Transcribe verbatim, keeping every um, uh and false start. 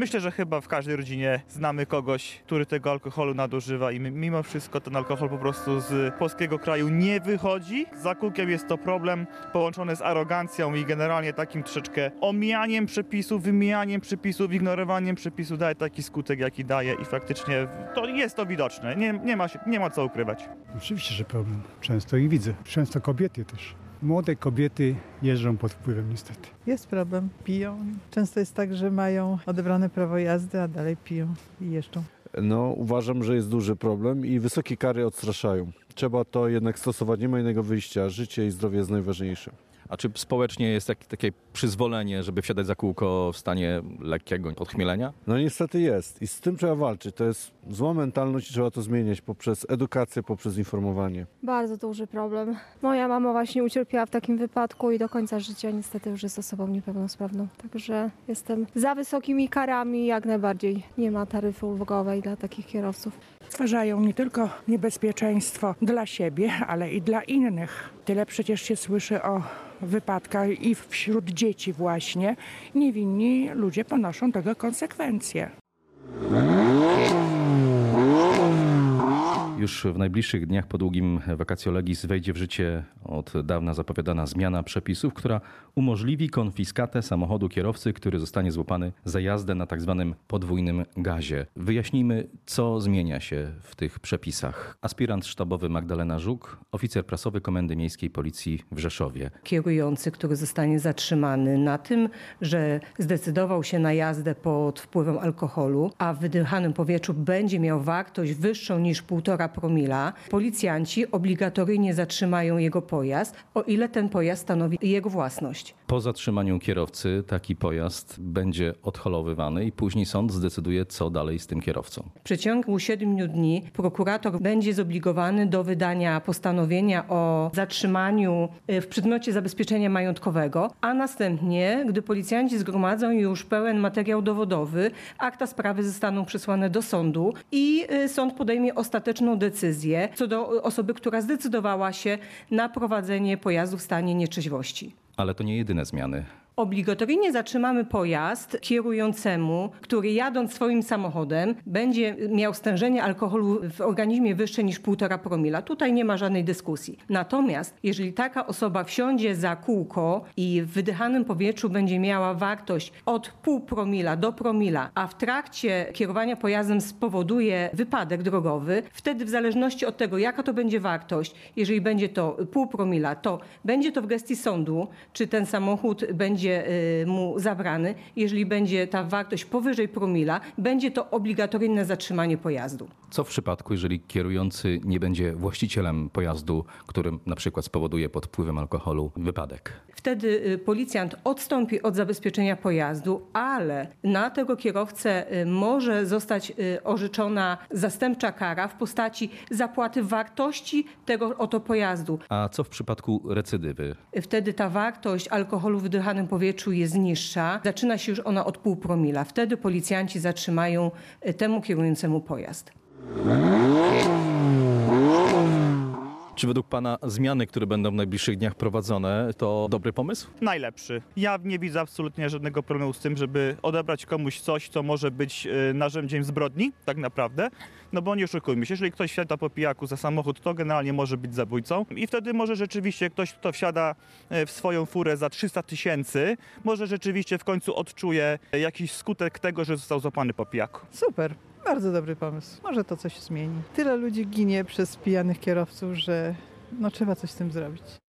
Myślę, że chyba w każdej rodzinie znamy kogoś, który tego alkoholu nadużywa i mimo wszystko ten alkohol po prostu z polskiego kraju nie wychodzi. Za kółkiem jest to problem połączony z arogancją i generalnie takim troszeczkę omijaniem przepisów, wymijaniem przepisów, ignorowaniem przepisów daje taki skutek, jaki daje i faktycznie to jest to widoczne. Nie, nie ma się, nie ma co ukrywać. Oczywiście, że problem. Często i widzę. Często kobiety też. Młode kobiety jeżdżą pod wpływem niestety. Jest problem. Piją. Często jest tak, że mają odebrane prawo jazdy, a dalej piją i jeżdżą. No, uważam, że jest duży problem i wysokie kary odstraszają. Trzeba to jednak stosować, nie ma innego wyjścia. Życie i zdrowie jest najważniejsze. A czy społecznie jest takie, takie przyzwolenie, żeby wsiadać za kółko w stanie lekkiego podchmielenia? No niestety jest i z tym trzeba walczyć. To jest zła mentalność i trzeba to zmieniać poprzez edukację, poprzez informowanie. Bardzo duży problem. Moja mama właśnie ucierpiała w takim wypadku i do końca życia niestety już jest osobą niepełnosprawną. Także jestem za wysokimi karami, jak najbardziej. Nie ma taryfy ulgowej dla takich kierowców. Stwarzają nie tylko niebezpieczeństwo dla siebie, ale i dla innych. Tyle przecież się słyszy o wypadkach i wśród dzieci właśnie. Niewinni ludzie ponoszą tego konsekwencje. Już w najbliższych dniach po długim vacatio legis wejdzie w życie od dawna zapowiadana zmiana przepisów, która umożliwi konfiskatę samochodu kierowcy, który zostanie złapany za jazdę na tak zwanym podwójnym gazie. Wyjaśnijmy, co zmienia się w tych przepisach. Aspirant sztabowy Magdalena Żuk, oficer prasowy Komendy Miejskiej Policji w Rzeszowie. Kierujący, który zostanie zatrzymany na tym, że zdecydował się na jazdę pod wpływem alkoholu, a w wydychanym powietrzu będzie miał wartość wyższą niż półtora promila, policjanci obligatoryjnie zatrzymają jego pojazd, o ile ten pojazd stanowi jego własność. Po zatrzymaniu kierowcy taki pojazd będzie odholowywany i później sąd zdecyduje, co dalej z tym kierowcą. W przeciągu siedmiu dni prokurator będzie zobligowany do wydania postanowienia o zatrzymaniu w przedmiocie zabezpieczenia majątkowego, a następnie, gdy policjanci zgromadzą już pełen materiał dowodowy, akta sprawy zostaną przesłane do sądu i sąd podejmie ostateczną decyzję co do osoby, która zdecydowała się na prowadzenie pojazdu w stanie nietrzeźwości. Ale to nie jedyne zmiany. Obligatoryjnie zatrzymamy pojazd kierującemu, który jadąc swoim samochodem będzie miał stężenie alkoholu w organizmie wyższe niż półtora promila. Tutaj nie ma żadnej dyskusji. Natomiast jeżeli taka osoba wsiądzie za kółko i w wydychanym powietrzu będzie miała wartość od pół promila do promila, a w trakcie kierowania pojazdem spowoduje wypadek drogowy, wtedy w zależności od tego, jaka to będzie wartość, jeżeli będzie to pół promila, to będzie to w gestii sądu, czy ten samochód będzie mu zabrany. Jeżeli będzie ta wartość powyżej promila, będzie to obligatoryjne zatrzymanie pojazdu. Co w przypadku, jeżeli kierujący nie będzie właścicielem pojazdu, którym na przykład spowoduje pod wpływem alkoholu wypadek? Wtedy policjant odstąpi od zabezpieczenia pojazdu, ale na tego kierowcę może zostać orzeczona zastępcza kara w postaci zapłaty wartości tego oto pojazdu. A co w przypadku recydywy? Wtedy ta wartość alkoholu w wydychanym powietrzu jest niższa. Zaczyna się już ona od pół promila. Wtedy policjanci zatrzymają temu kierującemu pojazd. Czy według pana zmiany, które będą w najbliższych dniach prowadzone, to dobry pomysł? Najlepszy. Ja nie widzę absolutnie żadnego problemu z tym, żeby odebrać komuś coś, co może być narzędziem zbrodni, tak naprawdę. No bo nie oszukujmy się, jeżeli ktoś wsiada po pijaku za samochód, to generalnie może być zabójcą. I wtedy może rzeczywiście ktoś, kto wsiada w swoją furę za trzysta tysięcy, może rzeczywiście w końcu odczuje jakiś skutek tego, że został złapany po pijaku. Super. Bardzo dobry pomysł. Może to coś zmieni. Tyle ludzi ginie przez pijanych kierowców, że no trzeba coś z tym zrobić.